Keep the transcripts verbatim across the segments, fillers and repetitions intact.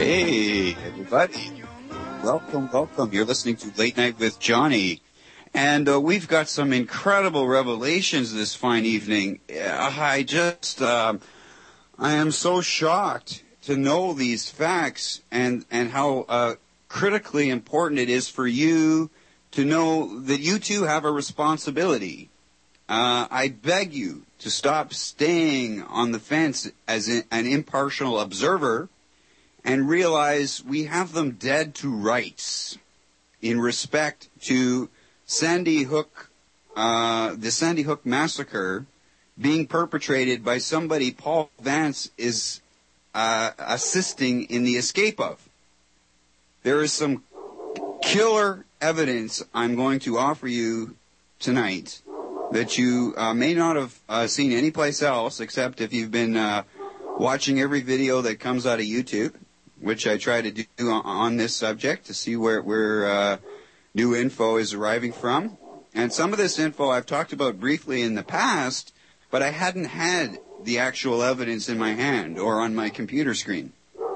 Hey, everybody. Welcome, welcome. You're listening to Late Night with Johnny. And uh, we've got some incredible revelations this fine evening. Uh, I just, uh, I am so shocked to know these facts and, and how uh, critically important it is for you to know that you too have a responsibility. Uh, I beg you to stop staying on the fence as an impartial observer and realize we have them dead to rights in respect to Sandy Hook, uh, the Sandy Hook massacre being perpetrated by somebody Paul Vance is uh, assisting in the escape of. There is some killer evidence I'm going to offer you tonight that you uh, may not have uh, seen anyplace else, except if you've been uh, watching every video that comes out of YouTube, which I try to do on, on this subject to see where, where uh, new info is arriving from. And some of this info I've talked about briefly in the past, but I hadn't had the actual evidence in my hand or on my computer screen.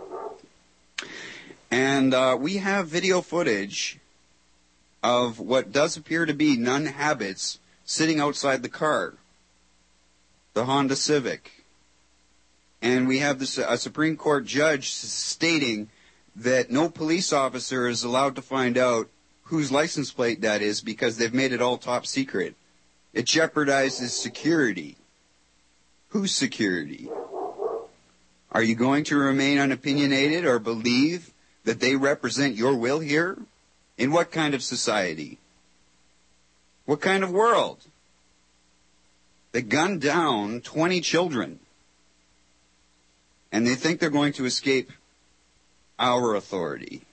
And uh, we have video footage of what does appear to be nun habits sitting outside the car, the Honda Civic. And we have this, a Supreme Court judge stating that no police officer is allowed to find out whose license plate that is because they've made it all top secret. It jeopardizes security. Whose security? Are you going to remain unopinionated or believe that they represent your will here? In what kind of society? What kind of world? They gunned down twenty children, and they think they're going to escape our authority.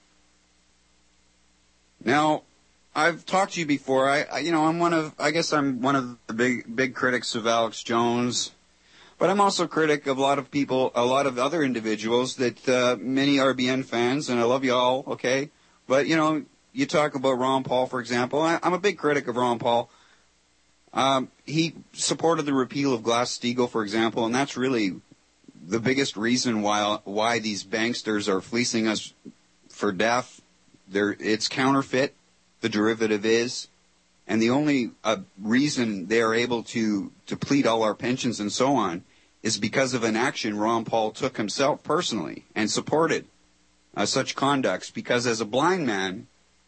Now, I've talked to you before. I, I, you know, I'm one of, I guess I'm one of the big, big critics of Alex Jones, but I'm also a critic of a lot of people, a lot of other individuals that uh, many R B N fans, and I love you all, okay? But you know, you talk about Ron Paul, for example. I, I'm a big critic of Ron Paul. Um, he supported the repeal of Glass-Steagall, for example, and that's really the biggest reason why why these banksters are fleecing us for death. They're, it's counterfeit, the derivative is, and the only uh, reason they are able to deplete all our pensions and so on is because of an action Ron Paul took himself personally and supported uh, such conducts, because as a blind man,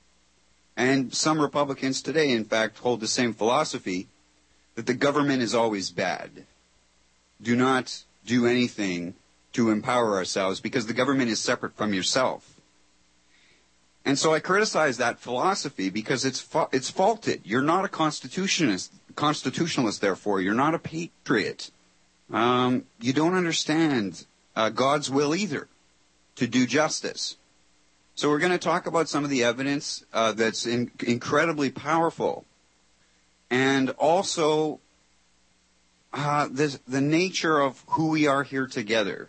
and some Republicans today, in fact, hold the same philosophy, that the government is always bad. Do not do anything to empower ourselves because the government is separate from yourself. And so I criticize that philosophy because it's fa- it's faulted. You're not a constitutionalist, constitutionalist, therefore. You're not a patriot. Um, you don't understand uh, God's will either, to do justice. So we're going to talk about some of the evidence uh, that's in, incredibly powerful, and also uh, this, the nature of who we are here together.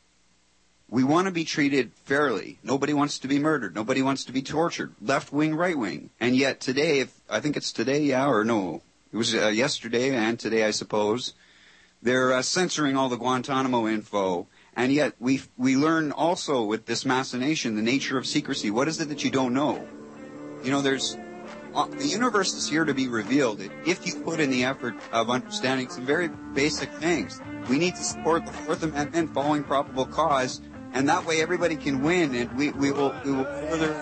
We want to be treated fairly. Nobody wants to be murdered. Nobody wants to be tortured. Left wing, right wing. And yet today, if I think it's today, yeah, or no, it was uh, yesterday and today, I suppose, they're uh, censoring all the Guantanamo info. And yet we we learn also with this machination the nature of secrecy. What is it that you don't know? You know, there's uh, the universe is here to be revealed if you put in the effort of understanding some very basic things. We need to support the Fourth Amendment, following probable cause, and that way everybody can win, and we, we will we will further.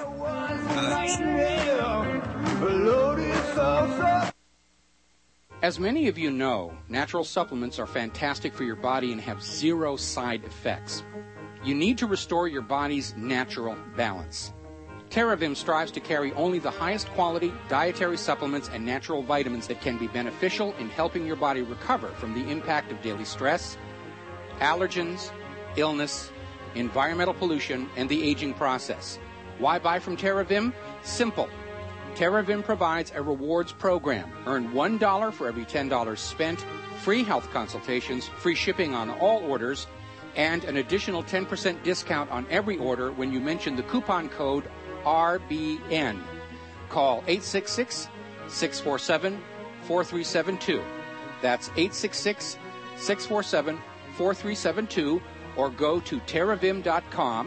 Uh, As many of you know, natural supplements are fantastic for your body and have zero side effects. You need to restore your body's natural balance. TerraVim strives to carry only the highest quality dietary supplements and natural vitamins that can be beneficial in helping your body recover from the impact of daily stress, allergens, illness, environmental pollution, and the aging process. Why buy from TerraVim? Simple. TerraVim provides a rewards program. Earn one dollar for every ten dollars spent, free health consultations, free shipping on all orders, and an additional ten percent discount on every order when you mention the coupon code R B N. Call eight six six, six four seven, four three seven two. That's eight six six, six four seven, four three seven two, or go to terravim dot com.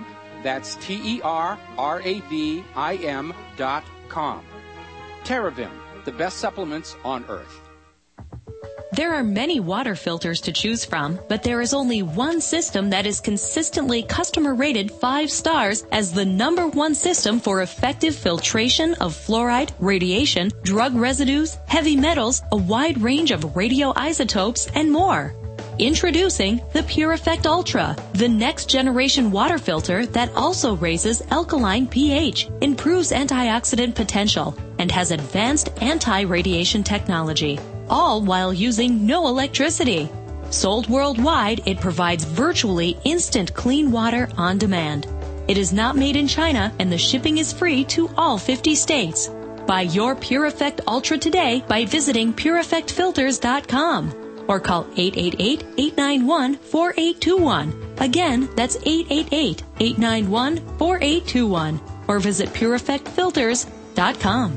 That's T E R R A V I M dot com. Terravim, the best supplements on earth. There are many water filters to choose from, but there is only one system that is consistently customer rated five stars as the number one system for effective filtration of fluoride, radiation, drug residues, heavy metals, a wide range of radioisotopes, and more. Introducing the Pure Effect Ultra, the next generation water filter that also raises alkaline pH, improves antioxidant potential, and has advanced anti-radiation technology, all while using no electricity. Sold worldwide, it provides virtually instant clean water on demand. It is not made in China, and the shipping is free to all fifty states. Buy your Pure Effect Ultra today by visiting pure effect filters dot com. Or call eight eight eight, eight nine one, four eight two one. Again, that's eight eight eight, eight nine one, four eight two one. Or visit pure effect filters dot com.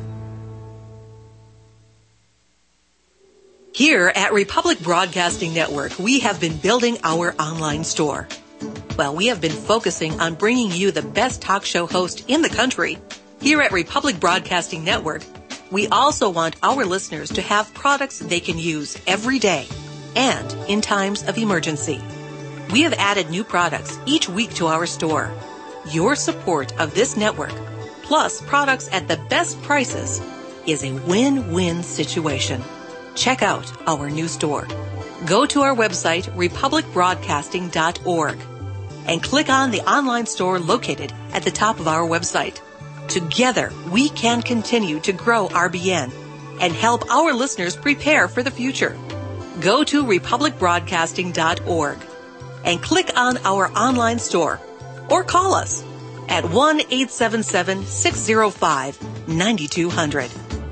Here at Republic Broadcasting Network, we have been building our online store. Well, we have been focusing on bringing you the best talk show host in the country. Here at Republic Broadcasting Network, we also want our listeners to have products they can use every day and in times of emergency. We have added new products each week to our store. Your support of this network, plus products at the best prices, is a win-win situation. Check out our new store. Go to our website, republic broadcasting dot org, and click on the online store located at the top of our website. Together, we can continue to grow R B N and help our listeners prepare for the future. Go to republic broadcasting dot org and click on our online store or call us at one eight seven seven, six zero five, nine two zero zero.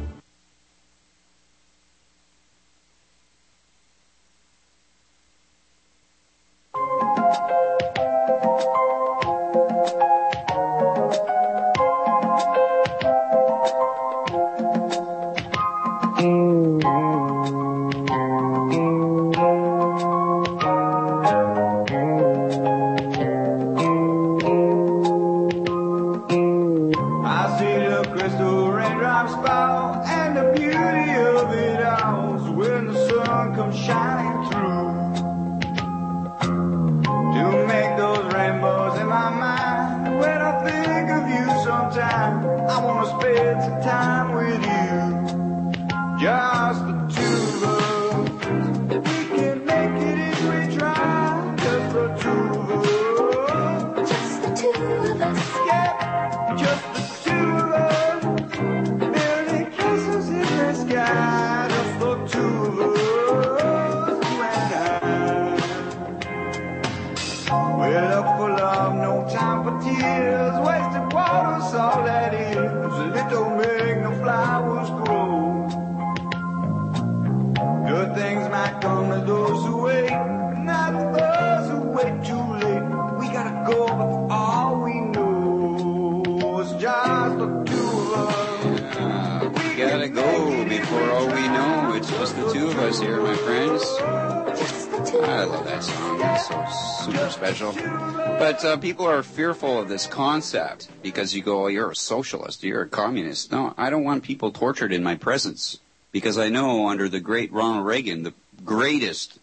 But uh, people are fearful of this concept because you go, oh, you're a socialist, you're a communist. No, I don't want people tortured in my presence because I know under the great Ronald Reagan, the greatest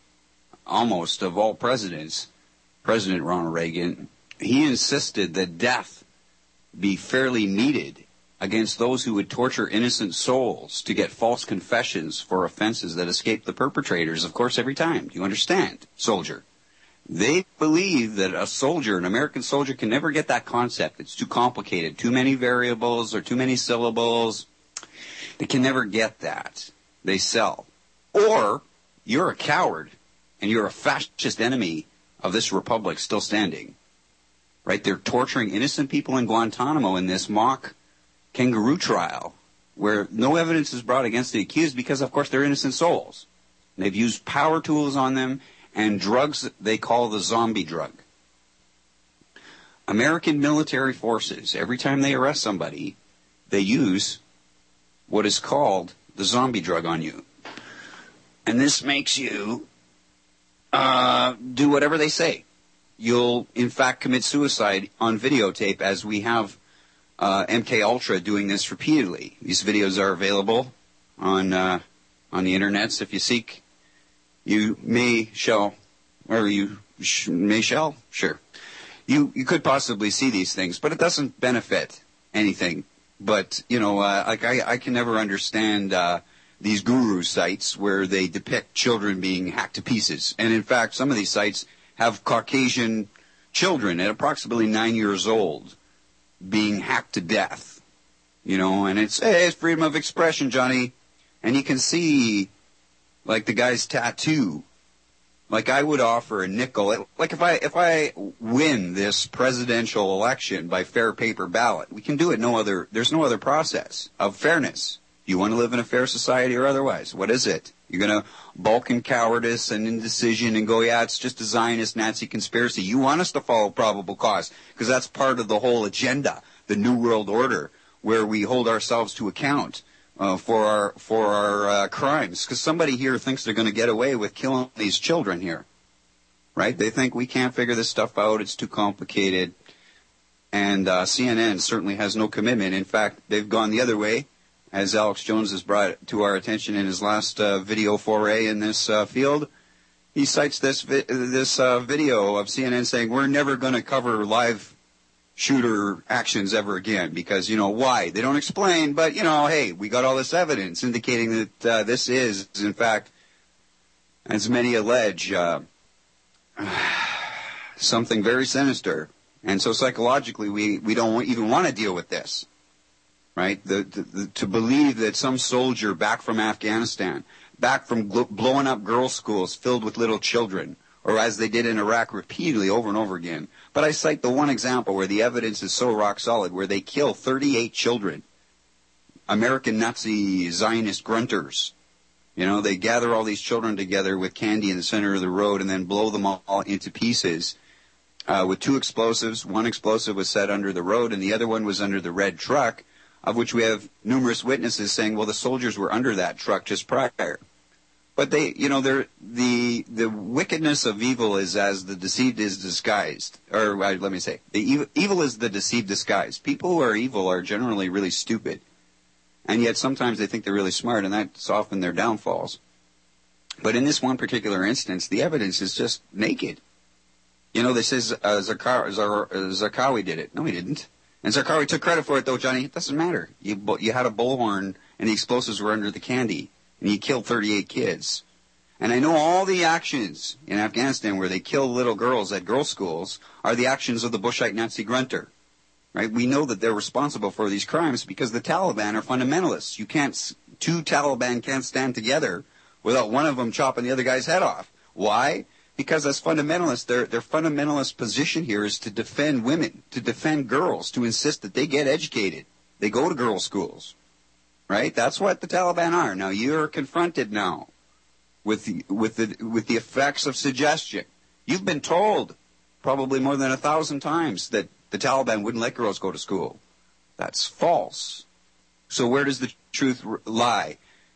almost of all presidents, President Ronald Reagan, he insisted that death be fairly meted against those who would torture innocent souls to get false confessions for offenses that escape the perpetrators, of course, every time. Do you understand, soldier? They believe that a soldier, an American soldier, can never get that concept. It's too complicated, too many variables or too many syllables. They can never get that. They sell. Or you're a coward and you're a fascist enemy of this republic still standing. Right? They're torturing innocent people in Guantanamo in this mock kangaroo trial where no evidence is brought against the accused because, of course, they're innocent souls. And they've used power tools on them and drugs they call the zombie drug. American military forces, every time they arrest somebody, they use what is called the zombie drug on you. And this makes you uh, do whatever they say. you'll in fact commit suicide on videotape, as we have uh, M K Ultra doing this repeatedly. These videos are available on uh, on the internet. So if you seek, you may shall, or you sh- may shall, sure. You you could possibly see these things, but it doesn't benefit anything. But, you know, uh, like I, I can never understand uh, these guru sites where they depict children being hacked to pieces. And, in fact, some of these sites have Caucasian children at approximately nine years old being hacked to death. You know, and it's, hey, it's freedom of expression, Johnny. And you can see, like, the guy's tattoo. Like, I would offer a nickel. Like, if I if I win this presidential election by fair paper ballot, we can do it no other, there's no other process of fairness. You want to live in a fair society or otherwise? What is it? You're going to bulk in cowardice and indecision and go, yeah, it's just a Zionist Nazi conspiracy. You want us to follow probable cause because that's part of the whole agenda, the New World Order, where we hold ourselves to account. Uh, for our for our uh, crimes, because somebody here thinks they're going to get away with killing these children here, right? They think we can't figure this stuff out; it's too complicated. And uh, C N N certainly has no commitment. In fact, they've gone the other way, as Alex Jones has brought to our attention in his last uh, video foray in this uh, field. He cites this vi- this uh, video of C N N saying we're never going to cover live shooter actions ever again because, you know, why? They don't explain, but, you know, hey, we got all this evidence indicating that uh, this is, in fact, as many allege, uh, something very sinister. And so psychologically, we, we don't even want to deal with this, right? The, the, the, to believe that some soldier back from Afghanistan, back from gl- blowing up girls' schools filled with little children, or as they did in Iraq repeatedly over and over again. But I cite the one example where the evidence is so rock solid, where they kill thirty-eight children, American Nazi Zionist grunters. You know, they gather all these children together with candy in the center of the road and then blow them all into pieces uh, with two explosives. One explosive was set under the road and the other one was under the red truck, of which we have numerous witnesses saying, well, the soldiers were under that truck just prior. But they, you know, they're, the the wickedness of evil is as the deceived is disguised. Or uh, let me say, the evil, evil is the deceived disguised. People who are evil are generally really stupid. And yet sometimes they think they're really smart, and that's often their downfalls. But in this one particular instance, the evidence is just naked. You know, they say uh, Zarqawi, Zar, uh, Zarqawi did it. No, he didn't. And Zarqawi took credit for it, though, Johnny. It doesn't matter. You, you had a bullhorn, and the explosives were under the candy. And he killed thirty-eight kids. And I know all the actions in Afghanistan where they kill little girls at girls' schools are the actions of the Bushite Nazi grunter. Right? We know that they're responsible for these crimes because the Taliban are fundamentalists. You can't, two Taliban can't stand together without one of them chopping the other guy's head off. Why? Because as fundamentalists, their, their fundamentalist position here is to defend women, to defend girls, to insist that they get educated. They go to girls' schools. Right? That's what the Taliban are. Now, you're confronted now with the, with the, with the effects of suggestion. You've been told probably more than a thousand times that the Taliban wouldn't let girls go to school. That's false. So where does the truth lie?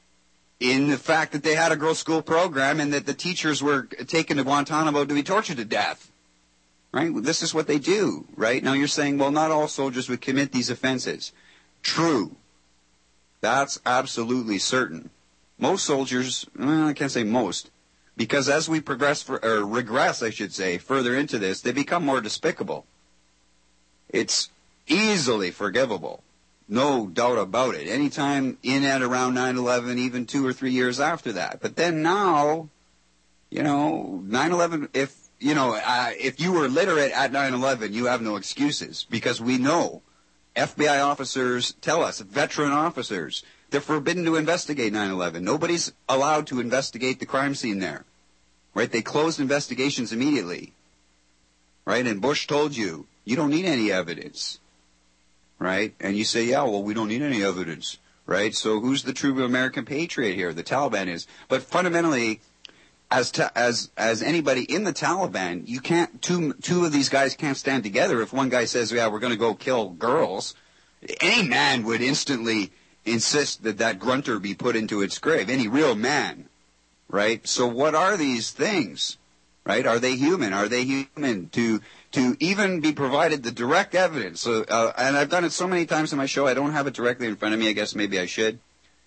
In the fact that they had a girls' school program and that the teachers were taken to Guantanamo to be tortured to death. Right? This is what they do. Right? Now, you're saying, well, not all soldiers would commit these offenses. True. That's absolutely certain. Most soldiers, well, I can't say most, because as we progress, for, or regress, I should say, further into this, they become more despicable. It's easily forgivable. No doubt about it. Anytime in and around nine eleven, even two or three years after that. But then now, you know, nine eleven, if, you know, uh, if you were literate at nine eleven, you have no excuses, because we know F B I officers tell us, veteran officers, they're forbidden to investigate nine eleven. Nobody's allowed to investigate the crime scene there. Right? They closed investigations immediately. Right? And Bush told you, you don't need any evidence. Right? And you say, yeah, well, we don't need any evidence. Right? So who's the true American patriot here? The Taliban is. But fundamentally, as ta- as as anybody in the Taliban, you can't two two of these guys can't stand together. If one guy says, "Yeah, we're going to go kill girls," any man would instantly insist that that grunter be put into its grave. Any real man, right? So what are these things? right? Are they human? Are they human to to even be provided the direct evidence? So, uh, and I've done it so many times in my show, I don't have it directly in front of me. I guess maybe I should.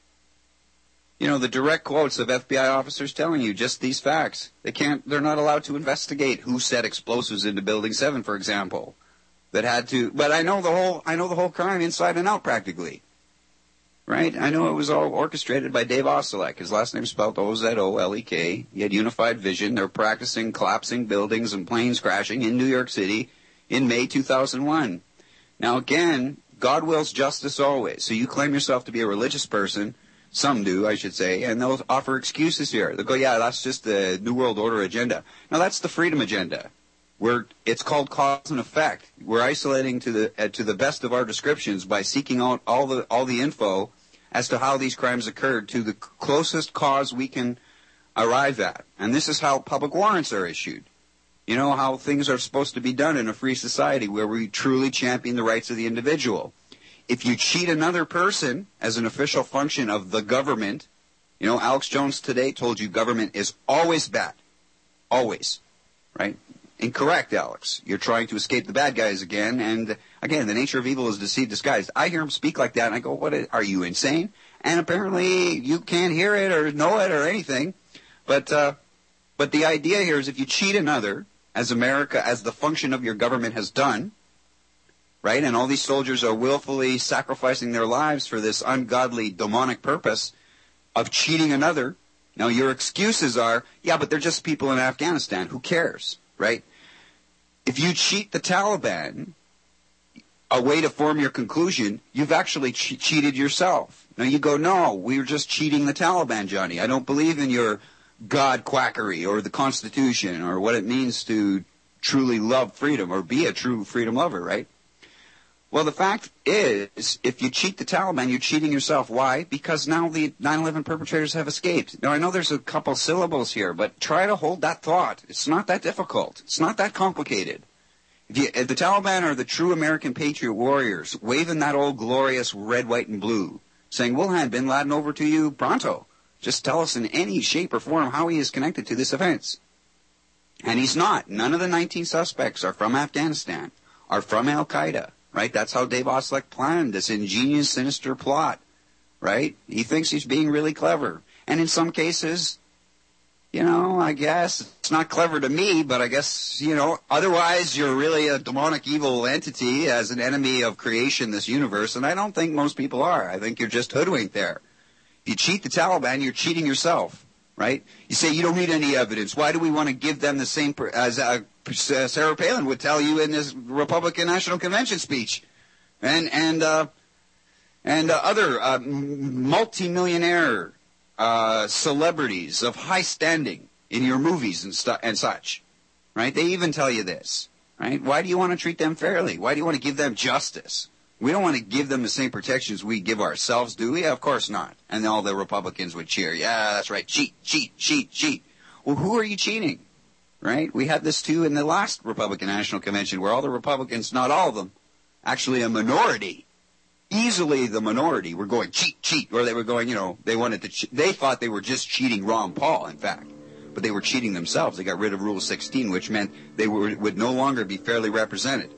You know, the direct quotes of F B I officers telling you just these facts. They can't, they're not allowed to investigate who set explosives into Building seven, for example. That had to, but I know the whole, I know the whole crime inside and out practically. Right? I know it was all orchestrated by Dave Oselek. His last name is spelled O Z O L E K. He had unified vision. They're practicing collapsing buildings and planes crashing in New York City in May two thousand one. Now again, God wills justice always. So you claim yourself to be a religious person. Some do, I should say, and they'll offer excuses here. They'll go, yeah, that's just the New World Order agenda. Now that's the freedom agenda. We're, it's called cause and effect. We're isolating to the uh, to the best of our descriptions by seeking out all the all the info as to how these crimes occurred to the closest cause we can arrive at. And this is how public warrants are issued. You know, how things are supposed to be done in a free society where we truly champion the rights of the individual. If you cheat another person as an official function of the government, you know, Alex Jones today told you government is always bad. Always. Right? Incorrect, Alex. You're trying to escape the bad guys again, and again, the nature of evil is deceived disguised. I hear him speak like that, and I go, "What? Is, are you insane?" And apparently, you can't hear it or know it or anything. But, uh, but the idea here is, if you cheat another, as America, as the function of your government has done, right? And all these soldiers are willfully sacrificing their lives for this ungodly, demonic purpose of cheating another. Now, your excuses are, "Yeah, but they're just people in Afghanistan. Who cares?" Right? If you cheat the Taliban, a way to form your conclusion, you've actually che- cheated yourself. Now you go, "No, we were just cheating the Taliban, Johnny. I don't believe in your God quackery or the Constitution or what it means to truly love freedom or be a true freedom lover," right? Well, the fact is, if you cheat the Taliban, you're cheating yourself. Why? Because now the nine eleven perpetrators have escaped. Now, I know there's a couple syllables here, but try to hold that thought. It's not that difficult. It's not that complicated. If, you, if the Taliban are the true American patriot warriors, waving that old glorious red, white, and blue, saying, "We'll hand bin Laden over to you pronto. Just tell us in any shape or form how he is connected to this offense." And he's not. None of the nineteen suspects are from Afghanistan, are from Al-Qaeda. Right? That's how Dave Oselek planned this ingenious, sinister plot. Right? He thinks he's being really clever. And in some cases, you know, I guess it's not clever to me, but I guess, you know, otherwise you're really a demonic evil entity as an enemy of creation, this universe, and I don't think most people are. I think you're just hoodwinked there. If you cheat the Taliban, you're cheating yourself. Right? You say you don't need any evidence. Why do we want to give them the same, per- as uh, Sarah Palin would tell you in this Republican National Convention speech, and and uh, and uh, other uh, multimillionaire uh, celebrities of high standing in your movies and stu- and such, right? They even tell you this, right? Why do you want to treat them fairly? Why do you want to give them justice? We don't want to give them the same protections we give ourselves, do we? Of course not. And all the Republicans would cheer. Yeah, that's right. Cheat, cheat, cheat, cheat. Well, who are you cheating? Right? We had this, too, in the last Republican National Convention, where all the Republicans, not all of them, actually a minority, easily the minority, were going cheat, cheat. Or they were going, you know, they wanted to, che- they thought they were just cheating Ron Paul, in fact. But they were cheating themselves. They got rid of Rule sixteen, which meant they were, would no longer be fairly represented.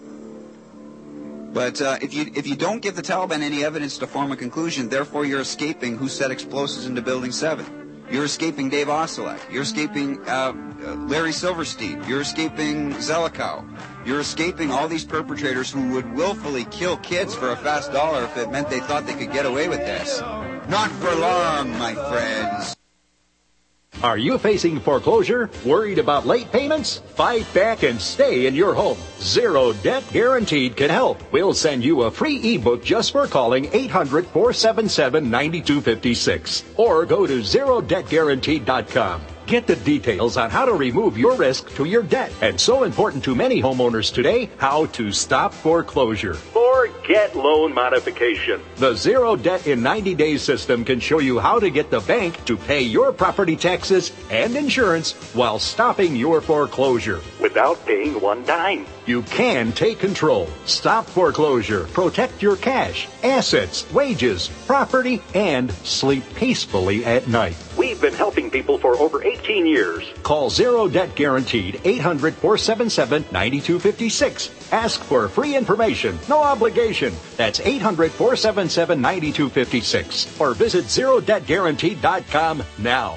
But uh, if you if you don't give the Taliban any evidence to form a conclusion, therefore you're escaping who set explosives into Building seven. You're escaping Dave Oselek. You're escaping uh, Larry Silverstein. You're escaping Zelikow. You're escaping all these perpetrators who would willfully kill kids for a fast dollar if it meant they thought they could get away with this. Not for long, my friends. Are you facing foreclosure? Worried about late payments? Fight back and stay in your home. Zero Debt Guaranteed can help. We'll send you a free ebook just for calling eight hundred, four seven seven, nine two five six or go to zero debt guaranteed dot com. Get the details on how to remove your risk to your debt. And so important to many homeowners today, how to stop foreclosure. Or get loan modification. The Zero Debt in ninety days system can show you how to get the bank to pay your property taxes and insurance while stopping your foreclosure without paying one dime. You can take control, stop foreclosure, protect your cash, assets, wages, property, and sleep peacefully at night. We've been helping people for over eighteen years. Call Zero Debt Guaranteed, eight hundred, four seven seven, nine two five six. Ask for free information, no obligation. That's eight hundred, four seven seven, nine two five six. Or visit zero debt guaranteed dot com now.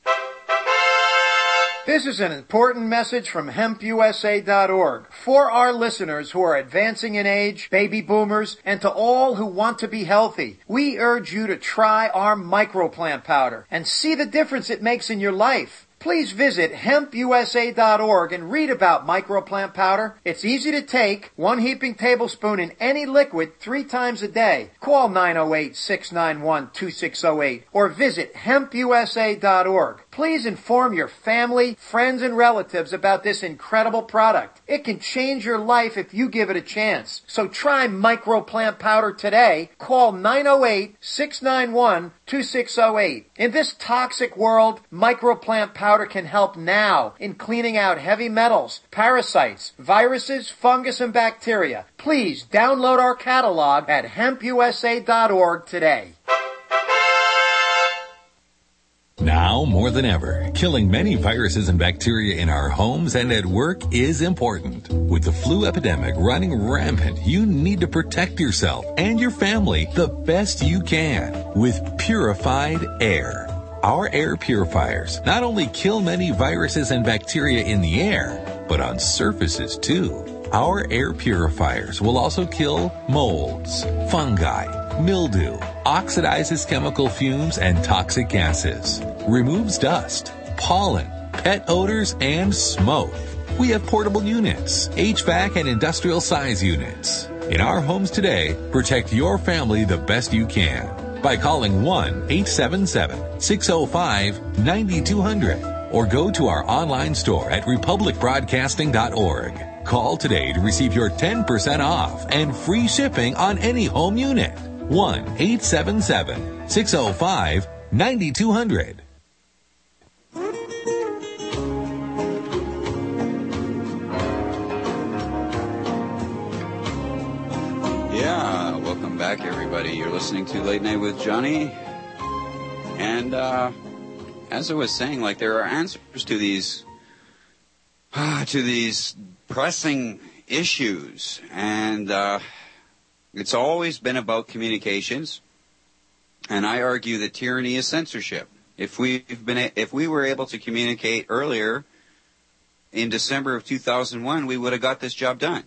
This is an important message from hemp U S A dot org for our listeners who are advancing in age, baby boomers, and to all who want to be healthy. We urge you to try our microplant powder and see the difference it makes in your life. Please visit hemp U S A dot org and read about microplant powder. It's easy to take, one heaping tablespoon in any liquid three times a day. Call nine oh eight, six nine one, two six oh eight or visit hemp U S A dot org. Please inform your family, friends, and relatives about this incredible product. It can change your life if you give it a chance. So try microplant powder today. Call nine oh eight, six nine one, two six oh eight. In this toxic world, microplant powder can help now in cleaning out heavy metals, parasites, viruses, fungus, and bacteria. Please download our catalog at hemp U S A dot org today. Now more than ever, killing many viruses and bacteria in our homes and at work is important. With the flu epidemic running rampant, you need to protect yourself and your family the best you can with purified air. Our air purifiers not only kill many viruses and bacteria in the air, but on surfaces too. Our air purifiers will also kill molds, fungi, mildew, oxidizes chemical fumes and toxic gases, removes dust, pollen, pet odors, and smoke. We have portable units, H V A C and industrial size units. In our homes today, protect your family the best you can by calling one eight seven seven, six oh five, nine two hundred or go to our online store at republic broadcasting dot org. Call today to receive your ten percent off and free shipping on any home unit. one eight seven seven, six oh five, nine two hundred. Yeah, welcome back, everybody. You're listening to Late Night with Johnny. And uh, as I was saying, like, there are answers to these uh, to these pressing issues, and uh, it's always been about communications. And I argue that tyranny is censorship. If we've been, if we were able to communicate earlier in December of two thousand one, we would have got this job done.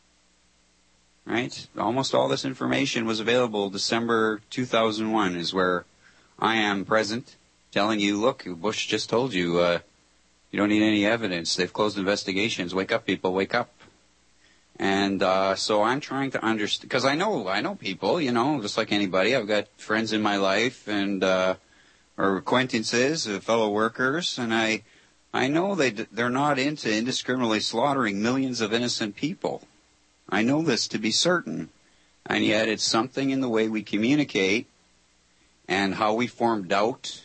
Right? Almost all this information was available December two thousand one is where I am present, telling you, look, Bush just told you, uh, you don't need any evidence. They've closed investigations. Wake up, people, wake up. And uh, so I'm trying to understand, because I know, I know people, you know, just like anybody. I've got friends in my life and uh, or acquaintances, uh, fellow workers, and I, I know they they're not into indiscriminately slaughtering millions of innocent people. I know this to be certain, and yet it's something in the way we communicate and how we form doubt,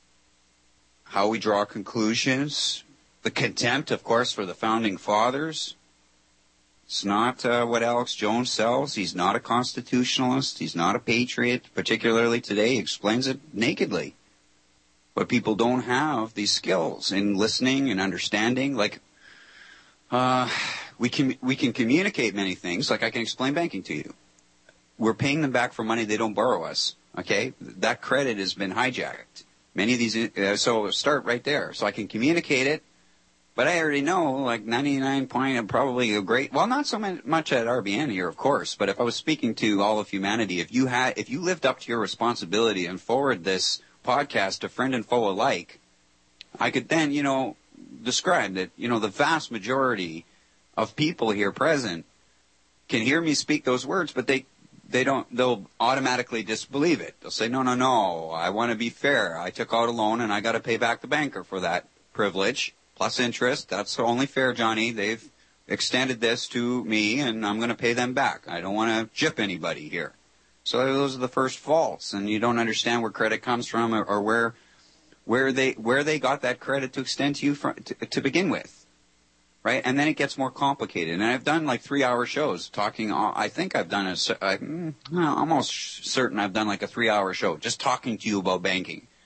how we draw conclusions, the contempt, of course, for the Founding Fathers. It's not uh, what Alex Jones sells. He's not a constitutionalist. He's not a patriot, particularly today. He explains it nakedly. But people don't have these skills in listening and understanding. Like, uh, we can we can communicate many things. Like, I can explain banking to you. We're paying them back for money they don't borrow us. Okay, that credit has been hijacked. Many of these, uh, so start right there. So I can communicate it. But I already know, like, ninety-nine point, probably a great, well, not so much at R B N here, of course, but if I was speaking to all of humanity, if you had, if you lived up to your responsibility and forward this podcast to friend and foe alike, I could then, you know, describe that, you know, the vast majority of people here present can hear me speak those words, but they, they don't, they'll automatically disbelieve it. They'll say, no, no, no, I want to be fair. I took out a loan and I got to pay back the banker for that privilege. Plus interest, that's only fair, Johnny. They've extended this to me, and I'm going to pay them back. I don't want to gyp anybody here. So those are the first faults, and you don't understand where credit comes from, or, or where where they where they got that credit to extend to you from, to, to begin with, right? And then it gets more complicated. And I've done like three-hour shows talking. I think I've done a. I'm almost certain I've done like a three-hour show just talking to you about banking.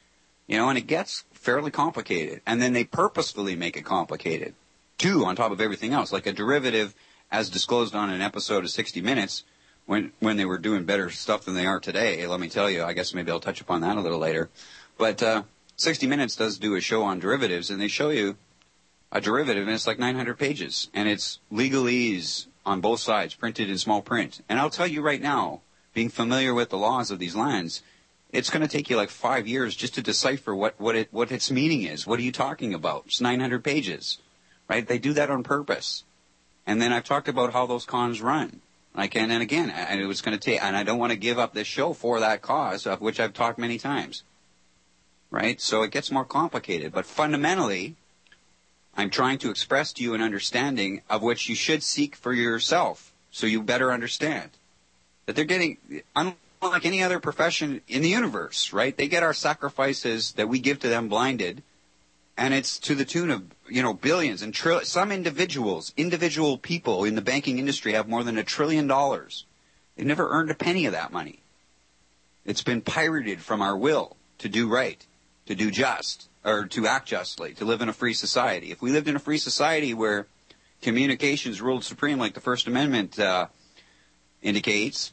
You know, and it gets fairly complicated. And then they purposefully make it complicated, too, on top of everything else. Like a derivative, as disclosed on an episode of sixty minutes, when when they were doing better stuff than they are today. Let me tell you, I guess maybe I'll touch upon that a little later. But uh, sixty minutes does do a show on derivatives, and they show you a derivative, and it's like nine hundred pages. And it's legalese on both sides, printed in small print. And I'll tell you right now, being familiar with the laws of these lands, it's going to take you like five years just to decipher what, what, it, what its meaning is. What are you talking about? It's nine hundred pages, right? They do that on purpose. And then I've talked about how those cons run. Like, and, and again, and it was going to take, and I don't want to give up this show for that cause, of which I've talked many times, right? So it gets more complicated. But fundamentally, I'm trying to express to you an understanding of which you should seek for yourself, so you better understand that they're getting, unlike any other profession in the universe, right? They get our sacrifices that we give to them blinded, and it's to the tune of, you know, billions and trillions. Some individuals, individual people in the banking industry have more than a trillion dollars. They've never earned a penny of that money. It's been pirated from our will to do right, to do just, or to act justly, to live in a free society. If we lived in a free society where communications ruled supreme, like the First Amendment uh, indicates,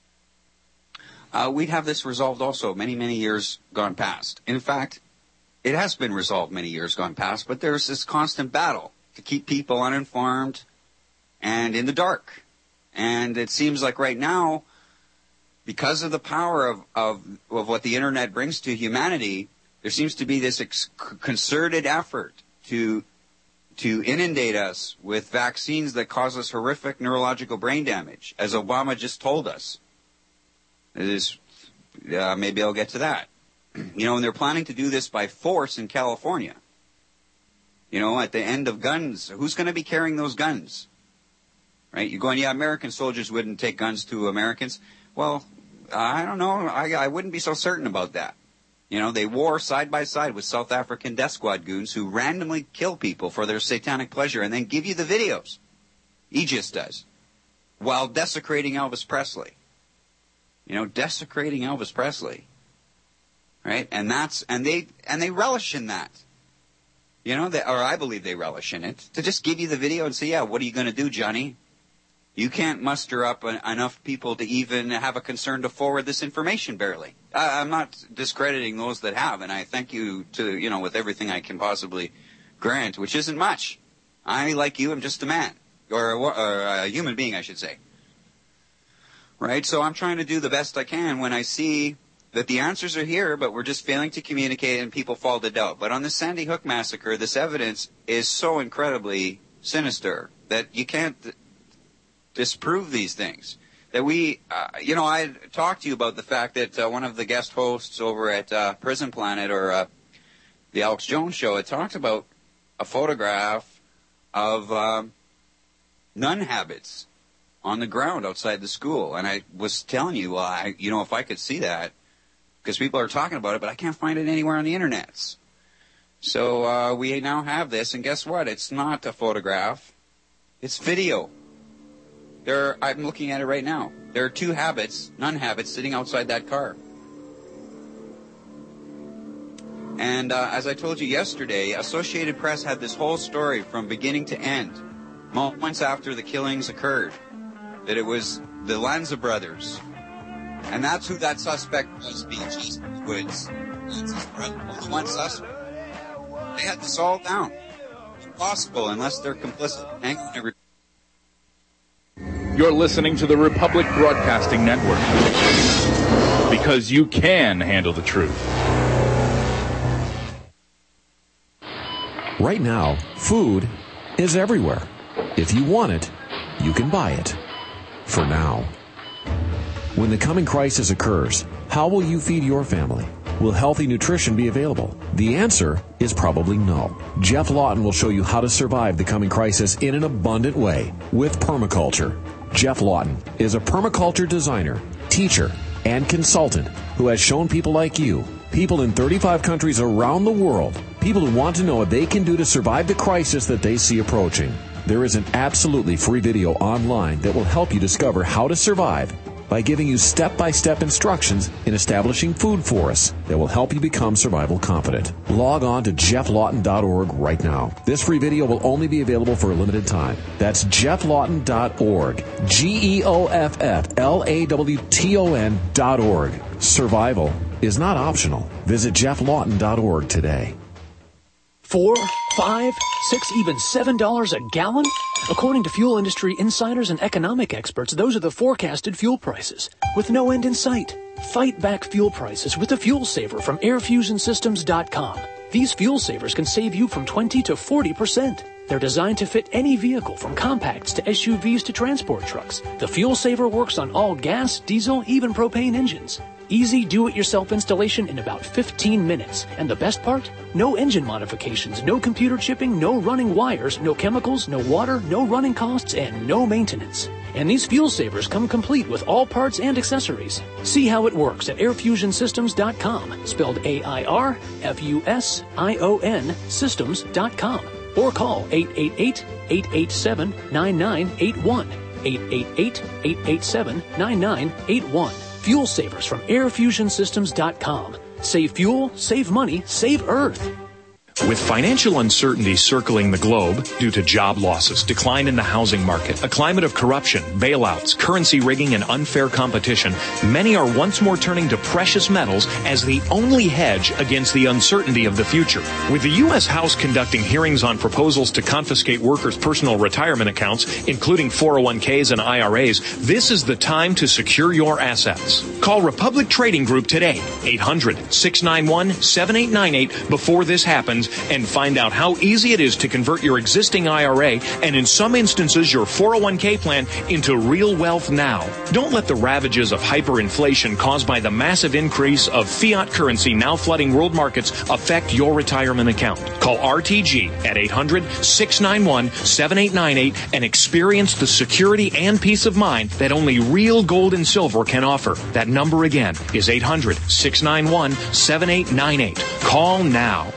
uh, we'd have this resolved also many, many years gone past. In fact, it has been resolved many years gone past, but there's this constant battle to keep people uninformed and in the dark. And it seems like right now, because of the power of, of, of what the Internet brings to humanity, there seems to be this ex- concerted effort to to inundate us with vaccines that cause us horrific neurological brain damage, as Obama just told us. It is, uh, maybe I'll get to that. You know, and they're planning to do this by force in California. You know, at the end of guns, who's going to be carrying those guns? Right? You're going, yeah, American soldiers wouldn't take guns to Americans. Well, I don't know. I, I wouldn't be so certain about that. You know, they war side by side with South African death squad goons who randomly kill people for their satanic pleasure and then give you the videos. Aegis does. While desecrating Elvis Presley. You know, desecrating Elvis Presley. Right? And that's, and they, and they relish in that. You know, they, or I believe they relish in it. To just give you the video and say, yeah, what are you going to do, Johnny? You can't muster up an, enough people to even have a concern to forward this information, barely. I, I'm not discrediting those that have, and I thank you to, you know, with everything I can possibly grant, which isn't much. I, like you, am just a man. Or a, or a human being, I should say. Right? So I'm trying to do the best I can when I see that the answers are here, but we're just failing to communicate and people fall to doubt. But on the Sandy Hook massacre, this evidence is so incredibly sinister that you can't th- disprove these things. That we, uh, you know, I talked to you about the fact that uh, one of the guest hosts over at uh, Prison Planet or uh, the Alex Jones Show had talked about a photograph of um, nun habits on the ground outside the school. And I was telling you, well, I, you know, if I could see that, because people are talking about it, but I can't find it anywhere on the internet. So uh, we now have this, and guess what? It's not a photograph. It's video. There, I'm looking at it right now. There are two habits, nun habits, sitting outside that car. And uh, as I told you yesterday, Associated Press had this whole story from beginning to end, moments after the killings occurred, that it was the Lanza brothers. And that's who that suspect was, being Jason Woods. That's his brother, the one suspect. They had this all down. Impossible unless they're complicit. Hang on, everybody. You're listening to the Republic Broadcasting Network. Because you can handle the truth. Right now, food is everywhere. If you want it, you can buy it. For now. When the coming crisis occurs, how will you feed your family? Will healthy nutrition be available? The answer is probably no. Jeff Lawton will show you how to survive the coming crisis in an abundant way with permaculture. Jeff Lawton is a permaculture designer, teacher, and consultant who has shown people like you, people in thirty-five countries around the world, people who want to know what they can do to survive the crisis that they see approaching. There is an absolutely free video online that will help you discover how to survive by giving you step-by-step instructions in establishing food forests that will help you become survival competent. Log on to jeff lawton dot org right now. This free video will only be available for a limited time. That's jeff lawton dot org. G E O F F L A W T O N dot org. Survival is not optional. Visit jeff lawton dot org today. Four, five, six, even seven dollars a gallon? According to fuel industry insiders and economic experts, those are the forecasted fuel prices, with no end in sight. Fight back fuel prices with the Fuel Saver from air fusion systems dot com. These fuel savers can save you from twenty to forty percent. They're designed to fit any vehicle, from compacts to S U Vs to transport trucks. The Fuel Saver works on all gas, diesel, even propane engines. Easy do-it-yourself installation in about fifteen minutes. And the best part? No engine modifications, no computer chipping, no running wires, no chemicals, no water, no running costs, and no maintenance. And these fuel savers come complete with all parts and accessories. See how it works at air fusion systems dot com, spelled A I R F U S I O N systems dot com. Or call eight eight eight, eight eight seven, nine nine eight one, eight eight eight, eight eight seven, nine nine eight one. Fuel Savers from air fusion systems dot com. Save fuel, save money, save Earth. With financial uncertainty circling the globe due to job losses, decline in the housing market, a climate of corruption, bailouts, currency rigging, and unfair competition, many are once more turning to precious metals as the only hedge against the uncertainty of the future. With the U S House conducting hearings on proposals to confiscate workers' personal retirement accounts, including four oh one k's and I R A's, this is the time to secure your assets. Call Republic Trading Group today, eight hundred, six nine one, seven eight nine eight, before this happens, and find out how easy it is to convert your existing I R A and, in some instances, your four oh one k plan into real wealth now. Don't let the ravages of hyperinflation caused by the massive increase of fiat currency now flooding world markets affect your retirement account. Call R T G at eight hundred, six nine one, seven eight nine eight and experience the security and peace of mind that only real gold and silver can offer. That number again is eight hundred, six nine one, seven eight nine eight. Call now.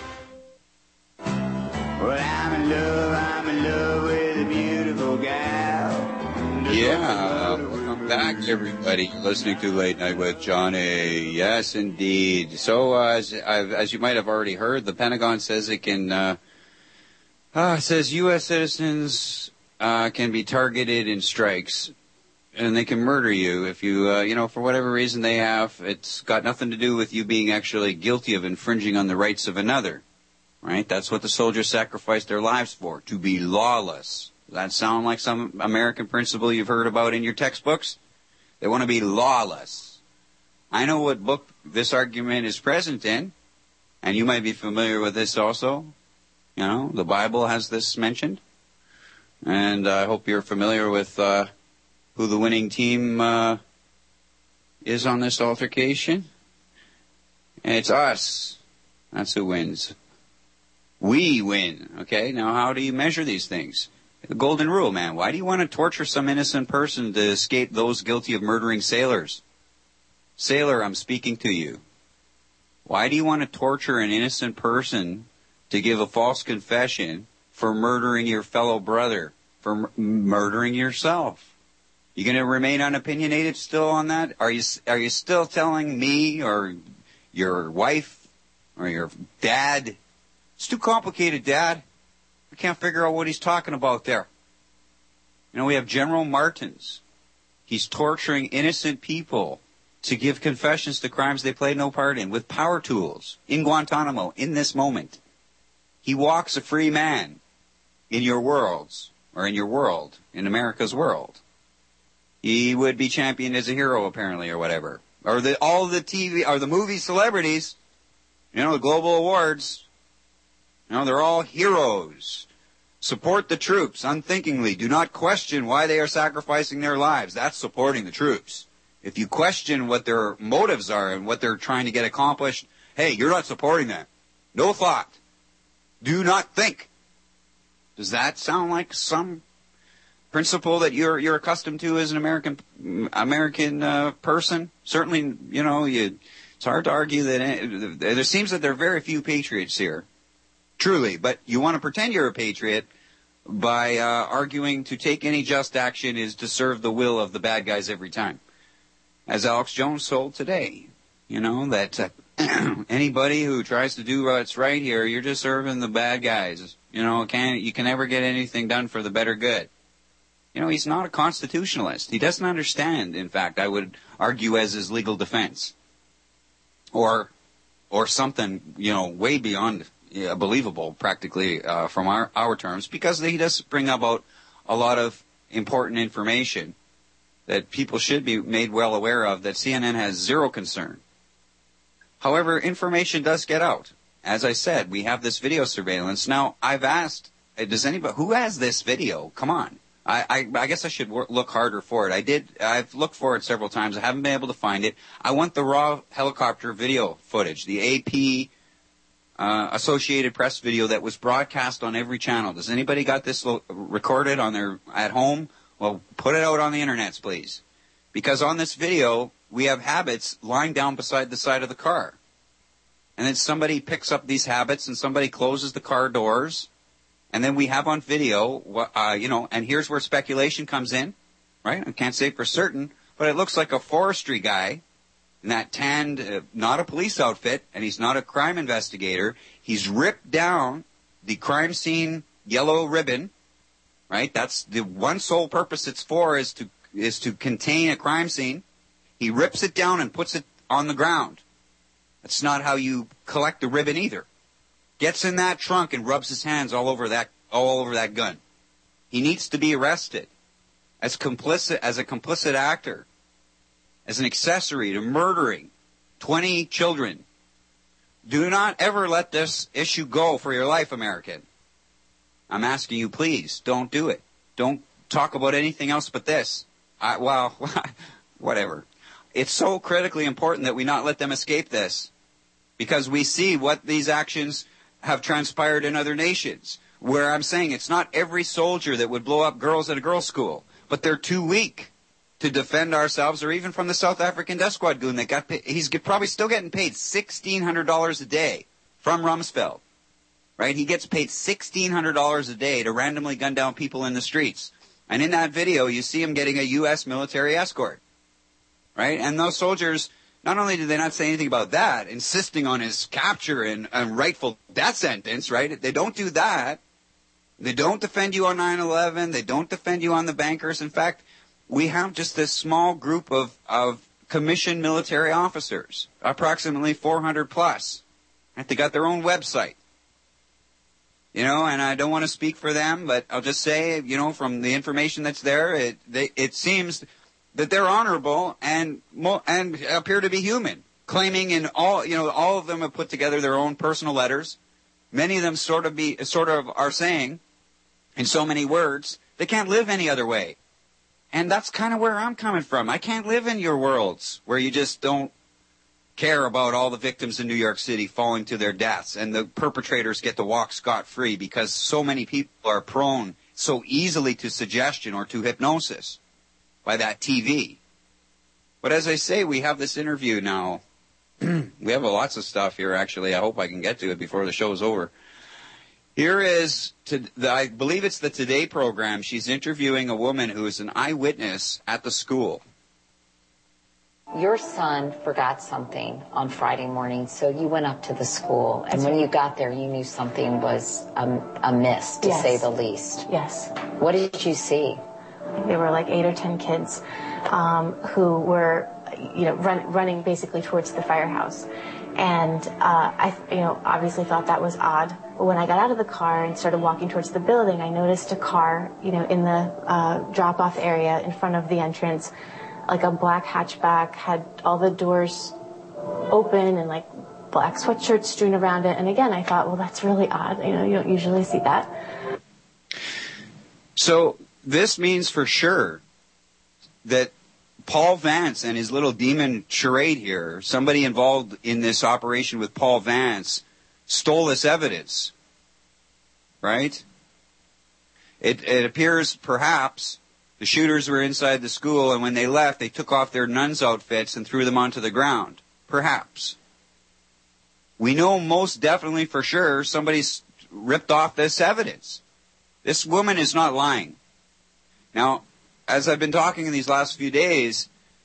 Yeah, welcome back, everybody. Listening to Late Night with Johnny. Yes, indeed. So, uh, as, as you might have already heard, the Pentagon says it can, uh, uh says U S citizens uh, can be targeted in strikes, and they can murder you if you, uh, you know, for whatever reason they have. It's got nothing to do with you being actually guilty of infringing on the rights of another, right? That's what the soldiers sacrificed their lives for, to be lawless. Does that sound like some American principle you've heard about in your textbooks? They want to be lawless. I know what book this argument is present in, and you might be familiar with this also. You know, the Bible has this mentioned. And I hope you're familiar with uh, who the winning team uh, is on this altercation. It's us. That's who wins. We win. Okay, now how do you measure these things? The golden rule, man. Why do you want to torture some innocent person to escape those guilty of murdering sailors? Sailor, I'm speaking to you. Why do you want to torture an innocent person to give a false confession for murdering your fellow brother, for m- murdering yourself? You going to remain unopinionated still on that? Are you are you still telling me or your wife or your dad? It's too complicated, Dad. I can't figure out what he's talking about there. You know, we have General Martins. He's torturing innocent people to give confessions to crimes they played no part in with power tools in Guantanamo in this moment. He walks a free man in your worlds, or in your world, in America's world. He would be championed as a hero, apparently, or whatever. Or the, all the T V, or the movie celebrities, you know, the global awards. You know, they're all heroes. Support the troops unthinkingly. Do not question why they are sacrificing their lives. That's supporting the troops. If you question what their motives are and what they're trying to get accomplished, hey, you're not supporting them. No thought. Do not think. Does that sound like some principle that you're you're accustomed to as an American American uh, person? Certainly, you know, you, it's hard to argue that it, there seems that there are very few patriots here. Truly, but you want to pretend you're a patriot by uh, arguing to take any just action is to serve the will of the bad guys every time. as Alex Jones told today. You know, that uh, anybody who tries to do what's right here, you're just serving the bad guys. You know, can't, you can never get anything done for the better good. You know, he's not a constitutionalist. He doesn't understand, in fact, I would argue, as his legal defense. Or or something, you know, way beyond yeah, believable, practically, uh, from our, our terms, because he does bring about a lot of important information that people should be made well aware of, that C N N has zero concern. However, information does get out. As I said, we have this video surveillance. Now, I've asked, does anybody, who has this video? Come on. I, I, I guess I should work, look harder for it. I did, I've looked for it several times. I haven't been able to find it. I want the raw helicopter video footage, the A P uh, Associated Press video that was broadcast on every channel. Does anybody got this lo- recorded on their, at home? Well, put it out on the internets, please. Because on this video, we have Habits lying down beside the side of the car. And then somebody picks up these Habits and somebody closes the car doors. And then we have on video, uh, you know, and here's where speculation comes in, right? I can't say for certain, but it looks like a forestry guy in that tanned, uh, not a police outfit, and he's not a crime investigator. He's ripped down the crime scene yellow ribbon, right? That's the one sole purpose it's for, is to is to contain a crime scene. He rips it down and puts it on the ground. That's not how you collect the ribbon either. Gets in that trunk and rubs his hands all over that all over that gun. He needs to be arrested as complicit as a complicit actor, as an accessory to murdering twenty children. Do not ever let this issue go for your life, American. I'm asking you, please, don't do it. Don't talk about anything else but this. I, well, whatever. It's so critically important that we not let them escape this, because we see what these actions have transpired in other nations, where I'm saying it's not every soldier that would blow up girls at a girls' school, but they're too weak to defend ourselves, or even from the South African death squad goon that got paid, he's probably still getting paid sixteen hundred dollars a day from Rumsfeld, right? He gets paid sixteen hundred dollars a day to randomly gun down people in the streets. And in that video, you see him getting a U S military escort, right? And those soldiers, not only did they not say anything about that, insisting on his capture and, and rightful death sentence, right? They don't do that. They don't defend you on nine eleven. They don't defend you on the bankers. In fact, we have just this small group of, of commissioned military officers, approximately four hundred plus. And they got their own website. You know, and I don't want to speak for them, but I'll just say, you know, from the information that's there, it, they, it seems that they're honorable and and appear to be human, claiming in all, you know, all of them have put together their own personal letters. Many of them sort of be sort of are saying, in so many words, they can't live any other way. And that's kind of where I'm coming from. I can't live in your worlds where you just don't care about all the victims in New York City falling to their deaths and the perpetrators get to walk scot-free because so many people are prone so easily to suggestion or to hypnosis by that T V. But as I say, we have this interview now. We have lots of stuff here, actually. I hope I can get to it before the show's over. Here is, to the, I believe it's the Today program. She's interviewing a woman who is an eyewitness at the school. Your son forgot something on Friday morning, so you went up to the school. And when you got there, you knew something was um, amiss, to yes. say the least. Yes. What did you see? There were like eight or ten kids um, who were, you know, run, running basically towards the firehouse. And uh, I, you know, obviously thought that was odd. But when I got out of the car and started walking towards the building, I noticed a car, you know, in the uh, drop-off area in front of the entrance, like a black hatchback, had all the doors open and like black sweatshirts strewn around it. And again, I thought, well, that's really odd. You know, you don't usually see that. So this means for sure that Paul Vance and his little demon charade here, somebody involved in this operation with Paul Vance, stole this evidence, right? It, it appears perhaps the shooters were inside the school, and when they left, they took off their nuns' outfits and threw them onto the ground. Perhaps. We know most definitely for sure somebody's ripped off this evidence. This woman is not lying. Now, as I've been talking in these last few days,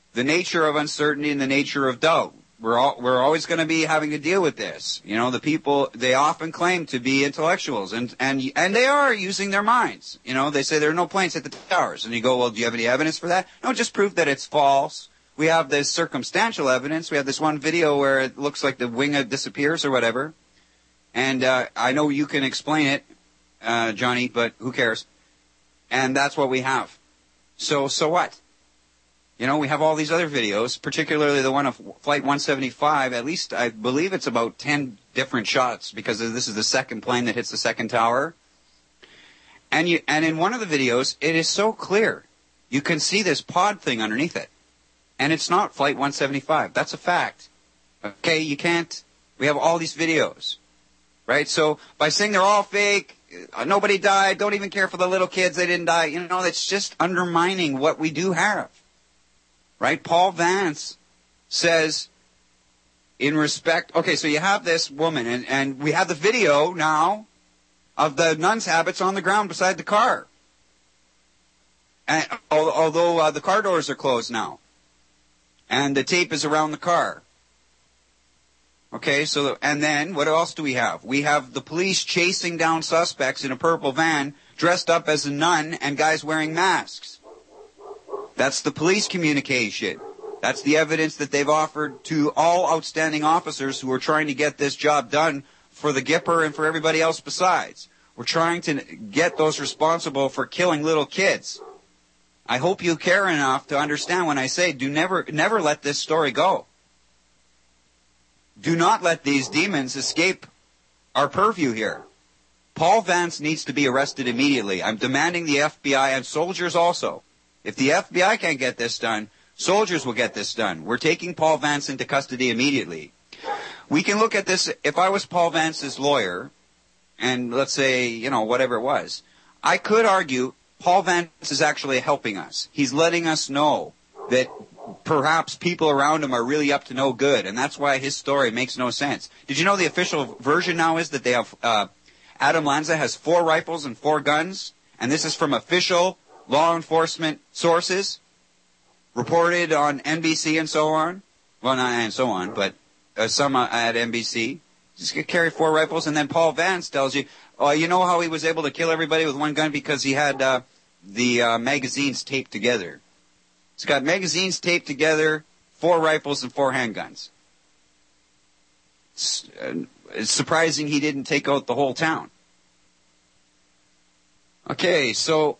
the nature of uncertainty and the nature of doubt. We're all, we're always going to be having to deal with this. You know, the people, they often claim to be intellectuals, and, and, and they are using their minds. You know, they say there are no planes at the towers. And you go, well, do you have any evidence for that? No, just prove that it's false. We have this circumstantial evidence. We have this one video where it looks like the wing disappears or whatever. And uh, I know you can explain it, uh, Johnny, but who cares? And that's what we have. So, so what? You know, we have all these other videos, particularly the one of Flight one seventy-five. At least I believe it's about ten different shots, because this is the second plane that hits the second tower. And you, and in one of the videos, it is so clear. You can see this pod thing underneath it. And it's not Flight one seventy-five. That's a fact. Okay, you can't. We have all these videos. Right? So by saying they're all fake, nobody died, don't even care for the little kids, they didn't die, you know, that's just undermining what we do have. Right? Paul Vance says, in respect, okay, so you have this woman, and, and we have the video now of the nun's habits on the ground beside the car. And, although uh, the car doors are closed now. And the tape is around the car. Okay, so, and then, what else do we have? We have the police chasing down suspects in a purple van, dressed up as a nun, and guys wearing masks. That's the police communication. That's the evidence that they've offered to all outstanding officers who are trying to get this job done for the Gipper and for everybody else besides. We're trying to get those responsible for killing little kids. I hope you care enough to understand when I say, do never, never let this story go. Do not let these demons escape our purview here. Paul Vance needs to be arrested immediately. I'm demanding the F B I and soldiers also. If the F B I can't get this done, soldiers will get this done. We're taking Paul Vance into custody immediately. We can look at this, if I was Paul Vance's lawyer, and let's say, you know, whatever it was, I could argue Paul Vance is actually helping us. He's letting us know that perhaps people around him are really up to no good, and that's why his story makes no sense. Did you know the official version now is that they have, uh, Adam Lanza has four rifles and four guns, and this is from official law enforcement sources, reported on N B C and so on. Well, not and so on, but uh, some uh, at N B C. Just carry four rifles, and then Paul Vance tells you, oh, you know how he was able to kill everybody with one gun? Because he had uh, the uh, magazines taped together. He's got magazines taped together, four rifles and four handguns. It's, uh, it's surprising he didn't take out the whole town. Okay, so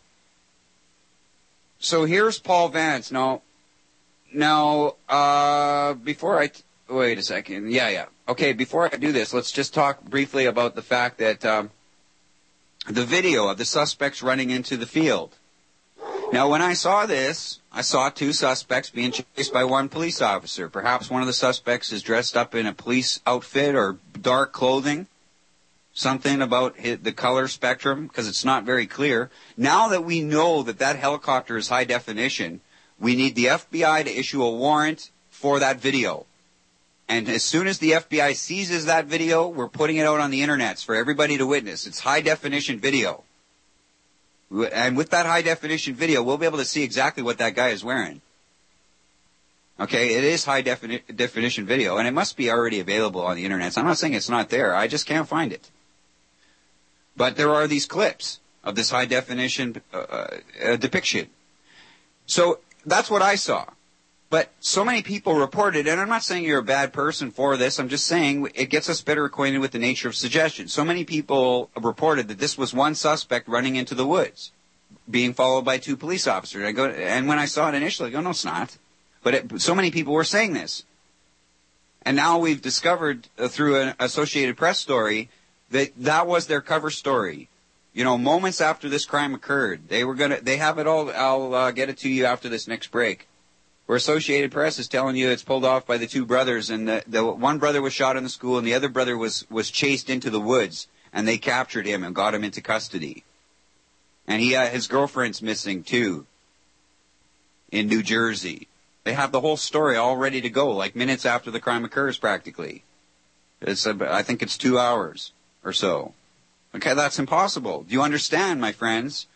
so here's Paul Vance. Now, now uh, before I t- wait a second, yeah, yeah. Okay, before I do this, let's just talk briefly about the fact that um, the video of the suspects running into the field. Now, when I saw this, I saw two suspects being chased by one police officer. Perhaps one of the suspects is dressed up in a police outfit or dark clothing. Something about the color spectrum, because it's not very clear. Now that we know that that helicopter is high definition, we need the F B I to issue a warrant for that video. And as soon as the F B I seizes that video, we're putting it out on the internets for everybody to witness. It's high definition video. And with that high definition video, we'll be able to see exactly what that guy is wearing. Okay, it is high defini- definition video, and it must be already available on the internet. So I'm not saying it's not there. I just can't find it. But there are these clips of this high definition uh, uh, depiction. So that's what I saw. But so many people reported, and I'm not saying you're a bad person for this, I'm just saying it gets us better acquainted with the nature of suggestion. So many people reported that this was one suspect running into the woods, being followed by two police officers. I go, and when I saw it initially, I go, no, it's not. But it, so many people were saying this. And now we've discovered uh, through an Associated Press story that that was their cover story. You know, moments after this crime occurred, they were gonna, they have it all. I'll uh, get it to you after this next break. Where Associated Press is telling you it's pulled off by the two brothers, and the, the one brother was shot in the school, and the other brother was was chased into the woods, and they captured him and got him into custody. And he, uh, his girlfriend's missing too, in New Jersey. They have the whole story all ready to go, like minutes after the crime occurs, practically. It's, uh, I think it's two hours or so. Okay, that's impossible. Do you understand, my friends,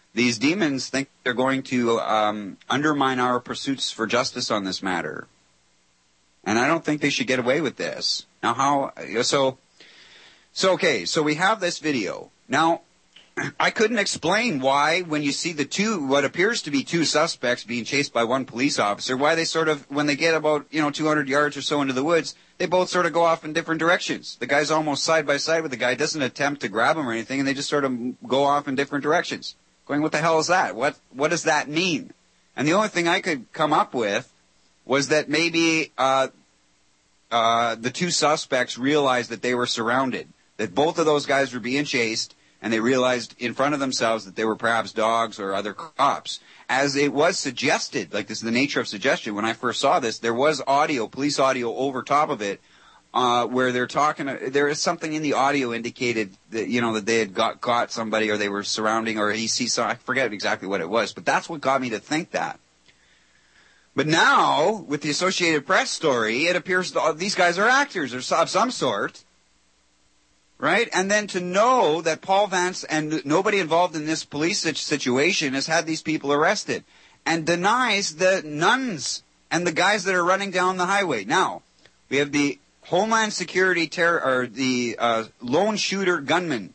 These demons think they're going to um, undermine our pursuits for justice on this matter. And I don't think they should get away with this. Now, how, so, so, okay, so we have this video. Now, I couldn't explain why, when you see the two, what appears to be two suspects being chased by one police officer, why they sort of, when they get about, you know, two hundred yards or so into the woods, they both sort of go off in different directions. The guy's almost side by side with the guy, doesn't attempt to grab him or anything, and they just sort of go off in different directions. Going, what the hell is that? What, what does that mean? And the only thing I could come up with was that maybe, uh, uh, the two suspects realized that they were surrounded, that both of those guys were being chased, and they realized in front of themselves that they were perhaps dogs or other cops. As it was suggested, like this is the nature of suggestion, when I first saw this, there was audio, police audio over top of it, uh, where they're talking, uh, there is something in the audio indicated that, you know, that they had got, caught somebody or they were surrounding, or he sees, I forget exactly what it was, but that's what got me to think that. But now, with the Associated Press story, it appears that these guys are actors or of some sort. Right? And then to know that Paul Vance and nobody involved in this police situation has had these people arrested and denies the nuns and the guys that are running down the highway. Now, we have the Homeland Security terror, or the uh, lone shooter gunman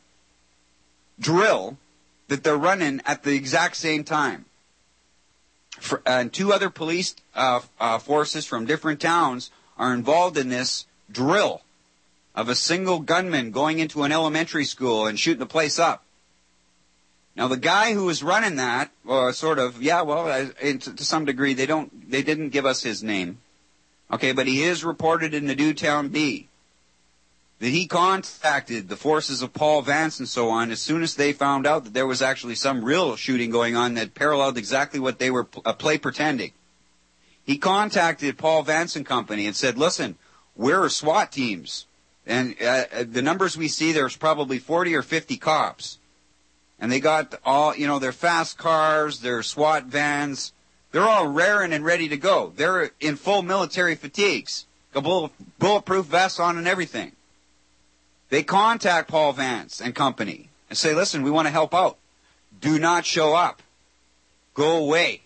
drill that they're running at the exact same time. For, and two other police uh, uh, forces from different towns are involved in this drill of a single gunman going into an elementary school and shooting the place up. Now, the guy who was running that, uh, sort of, yeah, well, uh, to, to some degree, they don't, they didn't give us his name. Okay, but he is reported in the Newtown Bee that he contacted the forces of Paul Vance and so on as soon as they found out that there was actually some real shooting going on that paralleled exactly what they were uh, play pretending. He contacted Paul Vance and company and said, listen, we're SWAT teams. And uh, the numbers we see, there's probably forty or fifty cops. And they got all, you know, their fast cars, their SWAT vans. They're all raring and ready to go. They're in full military fatigues. Got bullet, bulletproof vests on and everything. They contact Paul Vance and company and say, listen, we want to help out. Do not show up. Go away.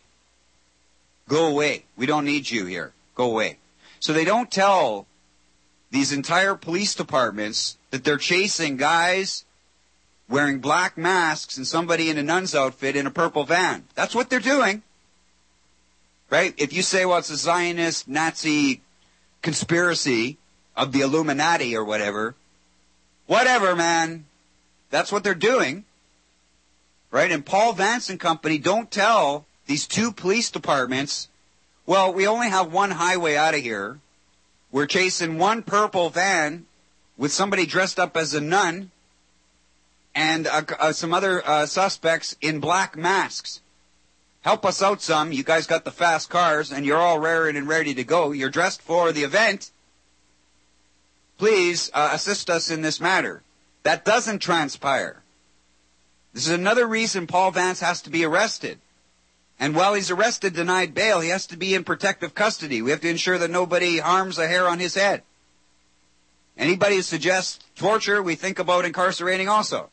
Go away. We don't need you here. Go away. So they don't tell these entire police departments that they're chasing guys wearing black masks and somebody in a nun's outfit in a purple van. That's what they're doing. Right? If you say, well, it's a Zionist Nazi conspiracy of the Illuminati or whatever, whatever, man. That's what they're doing. Right? And Paul Vance and company don't tell these two police departments, well, we only have one highway out of here. We're chasing one purple van with somebody dressed up as a nun and uh, uh, some other uh, suspects in black masks. Help us out some. You guys got the fast cars and you're all raring and ready to go. You're dressed for the event. Please uh, assist us in this matter. That doesn't transpire. This is another reason Paul Vance has to be arrested. And while he's arrested, denied bail, he has to be in protective custody. We have to ensure that nobody harms a hair on his head. Anybody who suggests torture, we think about incarcerating also.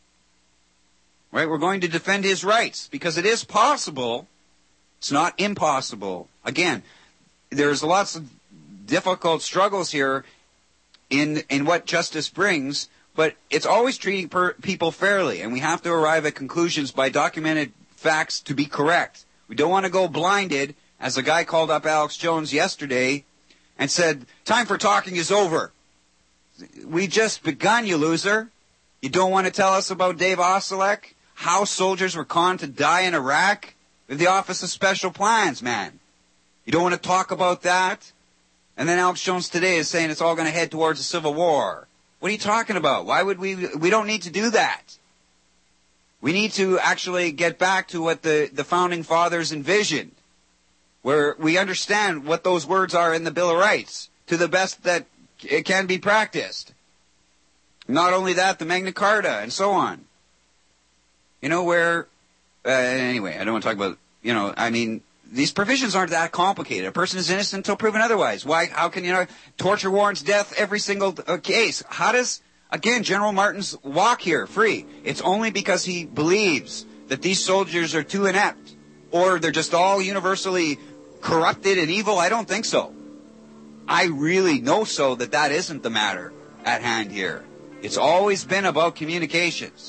Right? We're going to defend his rights because it is possible. It's not impossible. Again, there's lots of difficult struggles here in in what justice brings, but it's always treating per, people fairly, and we have to arrive at conclusions by documented facts to be correct. We don't want to go blinded, as a guy called up Alex Jones yesterday and said, time for talking is over. We just begun, you loser. You don't want to tell us about Dave Oselek, how soldiers were conned to die in Iraq with the Office of Special Plans, man. You don't want to talk about that? And then Alex Jones today is saying it's all going to head towards a civil war. What are you talking about? Why would we, we don't need to do that. We need to actually get back to what the, the Founding Fathers envisioned, where we understand what those words are in the Bill of Rights to the best that it can be practiced. Not only that, the Magna Carta and so on. You know, where, uh, anyway, I don't want to talk about, you know, I mean, these provisions aren't that complicated. A person is innocent until proven otherwise. Why, how can, you know, torture warrants death every single uh, case? How does, again, General Martin's walk here free? It's only because he believes that these soldiers are too inept or they're just all universally corrupted and evil. I don't think so. I really know so that that isn't the matter at hand here. It's always been about communications.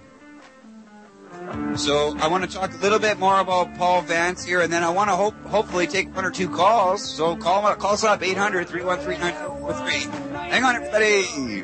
So I want to talk a little bit more about Paul Vance here, and then I want to hope, hopefully take one or two calls. So call, call us up, eight hundred, three one three, nine four four three. Hang on, everybody.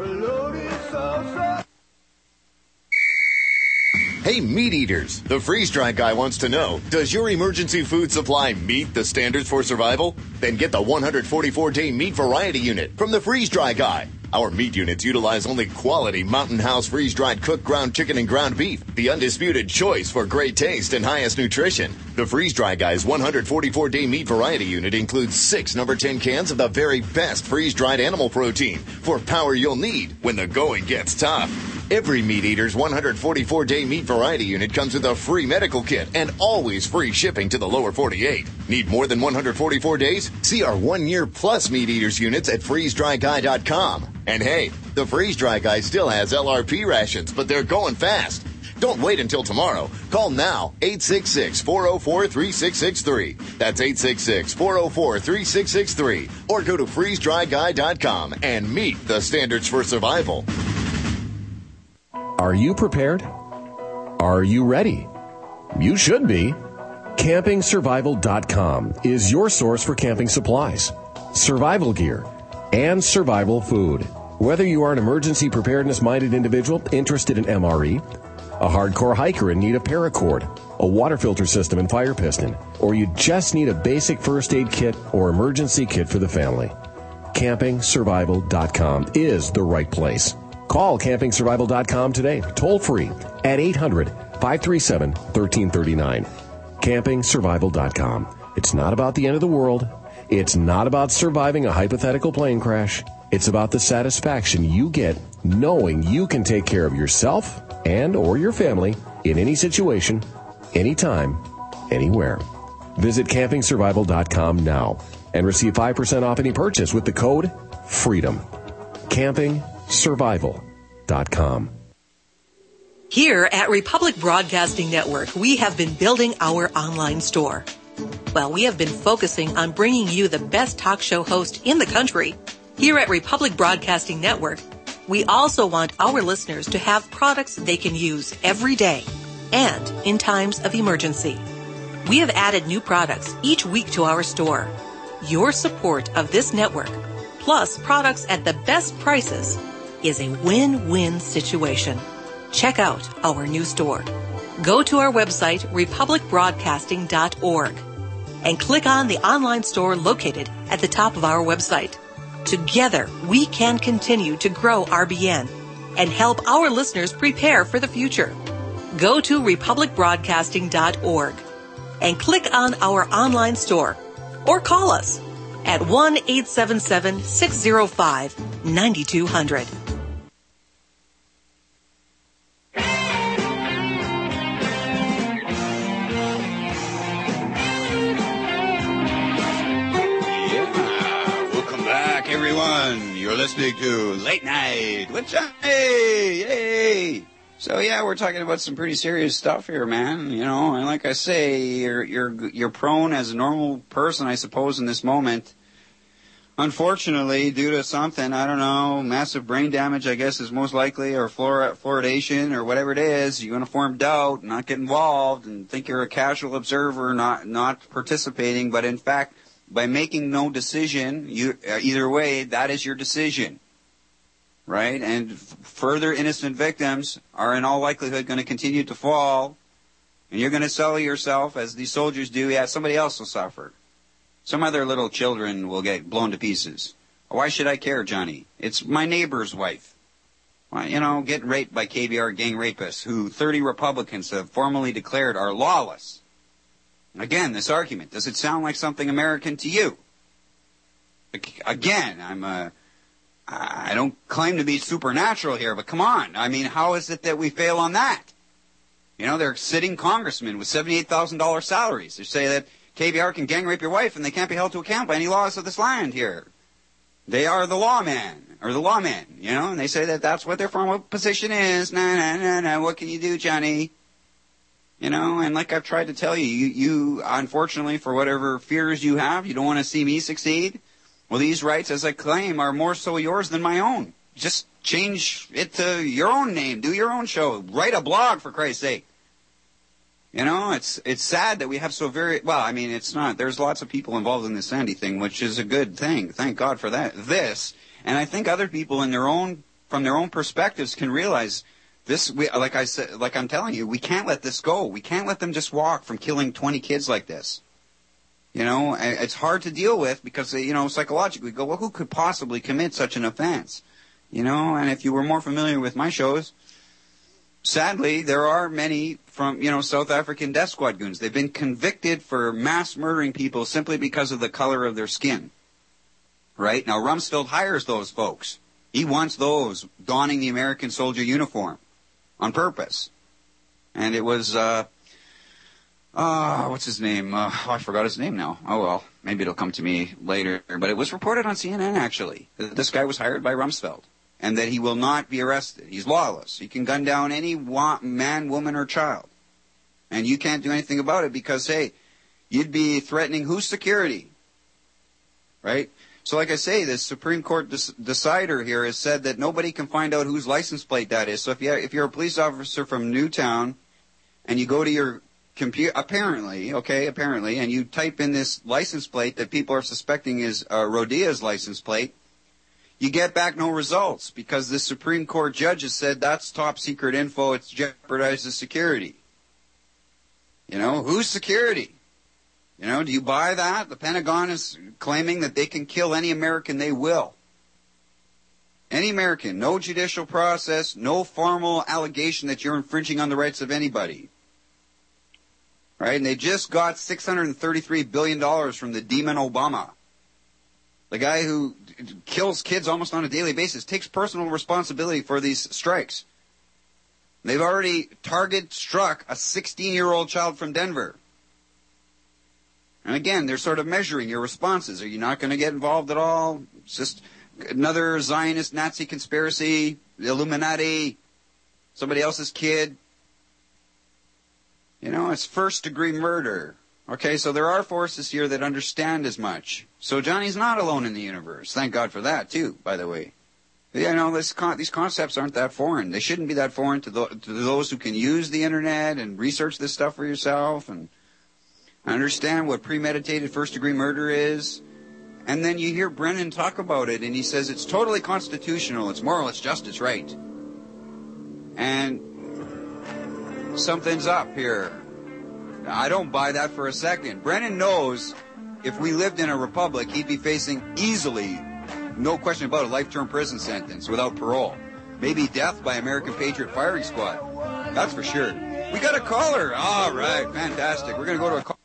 Hey, meat eaters, the freeze-dry guy wants to know, does your emergency food supply meet the standards for survival? Then get the one hundred forty-four day meat variety unit from the freeze-dry guy. Our meat units utilize only quality Mountain House freeze-dried cooked ground chicken and ground beef, the undisputed choice for great taste and highest nutrition. The freeze-dry guy's one hundred forty-four day meat variety unit includes six number ten cans of the very best freeze-dried animal protein for power you'll need when the going gets tough. Every Meat Eater's one hundred forty-four day meat variety unit comes with a free medical kit and always free shipping to the lower forty-eight. Need more than one hundred forty-four days? See our one year plus Meat Eaters units at freeze dry guy dot com. And hey, the Freeze Dry Guy still has L R P rations, but they're going fast. Don't wait until tomorrow. Call now, eight six six, four oh four, three six six three. That's eight six six, four oh four, three six six three. Or go to freeze dry guy dot com and meet the standards for survival. Are you prepared? Are you ready? You should be. camping survival dot com is your source for camping supplies, survival gear, and survival food. Whether you are an emergency preparedness-minded individual interested in M R E, a hardcore hiker in need of paracord, a water filter system and fire piston, or you just need a basic first aid kit or emergency kit for the family, camping survival dot com is the right place. Call camping survival dot com today, toll free at eight hundred, five three seven, one three three nine. camping survival dot com. It's not about the end of the world. It's not about surviving a hypothetical plane crash. It's about the satisfaction you get knowing you can take care of yourself and or your family in any situation, anytime, anywhere. Visit camping survival dot com now and receive five percent off any purchase with the code FREEDOM. camping survival dot com. Here at Republic Broadcasting Network, we have been building our online store. Well, we have been focusing on bringing you the best talk show host in the country. Here at Republic Broadcasting Network, we also want our listeners to have products they can use every day and in times of emergency. We have added new products each week to our store. Your support of this network, plus products at the best prices, is a win-win situation. Check out our new store. Go to our website, republic broadcasting dot org, and click on the online store located at the top of our website. Together, we can continue to grow R B N and help our listeners prepare for the future. Go to republic broadcasting dot org and click on our online store or call us at one eight seven seven, six oh five, nine two hundred. Everyone, you're listening to Late Night with Johnny. Yay! So yeah, we're talking about some pretty serious stuff here, man. You know, and like I say, you're you're you're prone as a normal person, I suppose, in this moment. Unfortunately, due to something, I don't know, massive brain damage, I guess, is most likely, or fluor- fluoridation, or whatever it is. You're going to form doubt, not get involved, and think you're a casual observer, not not participating, but in fact, by making no decision, you, uh, either way, that is your decision, right? And f- further innocent victims are in all likelihood going to continue to fall, and you're going to sell yourself, as these soldiers do. Yeah, somebody else will suffer. Some other little children will get blown to pieces. Why should I care, Johnny? It's my neighbor's wife. Well, you know, getting raped by K B R gang rapists, who thirty Republicans have formally declared are lawless. Again, this argument, does it sound like something American to you? Again, I'm a, I don't claim to be supernatural here, but come on. I mean, how is it that we fail on that? You know, they're sitting congressmen with seventy-eight thousand dollars salaries. They say that K B R can gang rape your wife and they can't be held to account by any laws of this land here. They are the lawman, or the lawmen, you know, and they say that that's what their formal position is. Nah, nah, nah, nah, what can you do, Johnny? You know, and like I've tried to tell you, you, you unfortunately, for whatever fears you have, you don't want to see me succeed. Well, these rights, as I claim, are more so yours than my own. Just change it to your own name. Do your own show. Write a blog, for Christ's sake. You know, it's it's sad that we have so very, well, I mean, it's not. There's lots of people involved in this Sandy thing, which is a good thing. Thank God for that. This, and I think other people in their own, from their own perspectives can realize this, we, like I said, like I'm telling you, we can't let this go. We can't let them just walk from killing twenty kids like this. You know, it's hard to deal with because, you know, psychologically we go, well, who could possibly commit such an offense? You know, and if you were more familiar with my shows, sadly, there are many from, you know, South African death squad goons. They've been convicted for mass murdering people simply because of the color of their skin. Right? Now, Rumsfeld hires those folks. He wants those donning the American soldier uniform on purpose. And it was, uh, uh, what's his name? Uh, oh, I forgot his name now. Oh, well, maybe it'll come to me later. But it was reported on C N N, actually, that this guy was hired by Rumsfeld and that he will not be arrested. He's lawless. He can gun down any man, woman, or child. And you can't do anything about it because, hey, you'd be threatening whose security? Right? So like I say, the Supreme Court des- decider here has said that nobody can find out whose license plate that is. So if, you, if you're a police officer from Newtown and you go to your computer, apparently, okay, apparently, and you type in this license plate that people are suspecting is uh, Rodia's license plate, you get back no results because the Supreme Court judge has said that's top secret info. It jeopardizes security. You know, whose security? You know, do you buy that? The Pentagon is claiming that they can kill any American they will. Any American. No judicial process, no formal allegation that you're infringing on the rights of anybody. Right? And they just got six hundred thirty-three billion dollars from the demon Obama. The guy who kills kids almost on a daily basis, takes personal responsibility for these strikes. They've already target struck a sixteen-year-old child from Denver. And again, they're sort of measuring your responses. Are you not going to get involved at all? It's just another Zionist Nazi conspiracy, the Illuminati, somebody else's kid. You know, it's first-degree murder. Okay, so there are forces here that understand as much. So Johnny's not alone in the universe. Thank God for that, too, by the way. You know, this con- these concepts aren't that foreign. They shouldn't be that foreign to, the- to those who can use the Internet and research this stuff for yourself and understand what premeditated first-degree murder is. And then you hear Brennan talk about it, and he says it's totally constitutional, it's moral, it's just, it's right. And something's up here. I don't buy that for a second. Brennan knows if we lived in a republic, he'd be facing easily, no question about it, life-term prison sentence without parole. Maybe death by American Patriot firing squad. That's for sure. We got a caller. All right, fantastic. We're going to go to a call.